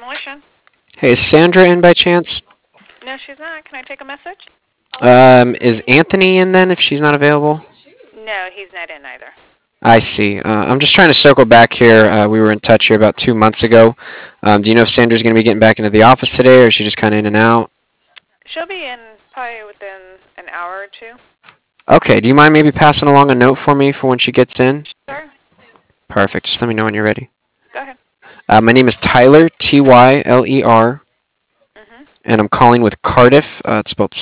Demolition. Hey, is Sandra in by chance? No, she's not. Can I take a message? Is Anthony in then if she's not available? No, he's not in either. I see. I'm just trying to circle back here. We were in touch here about 2 months ago. Do you know if Sandra's going to be getting back into the office today, or is she just kind of in and out? She'll be in probably within an hour or two. Okay. Do you mind maybe passing along a note for me for when she gets in? Sure. Perfect. Just let me know when you're ready. Go ahead. My name is Tyler, Tyler, Mhm. and I'm calling with Cardiff. It's spelled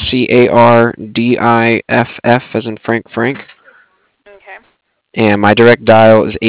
Cardiff, as in Frank. Okay. And my direct dial is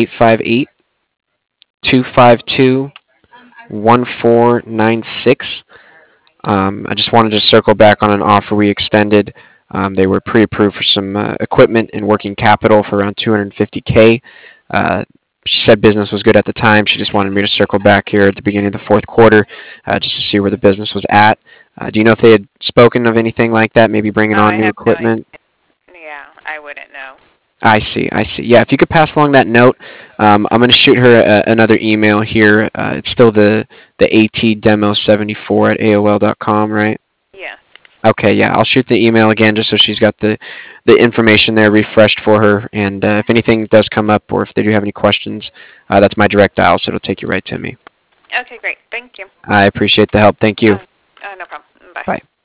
858-252-1496. I just wanted to circle back on an offer we extended. They were pre-approved for some equipment and working capital for around 250K. She said business was good at the time. She just wanted me to circle back here at the beginning of the fourth quarter just to see where the business was at. Do you know if they had spoken of anything like that, maybe bringing Oh, on I new have no idea. equipment? Yeah, I wouldn't know. I see. Yeah, if you could pass along that note, I'm going to shoot her another email here. It's still the atdemo74 at AOL.com, right? Yes. Okay, yeah, I'll shoot the email again just so she's got the information there refreshed for her. And if anything does come up or if they do have any questions, that's my direct dial, so it'll take you right to me. Okay, great. Thank you. I appreciate the help. Thank you. No problem. Bye. Bye.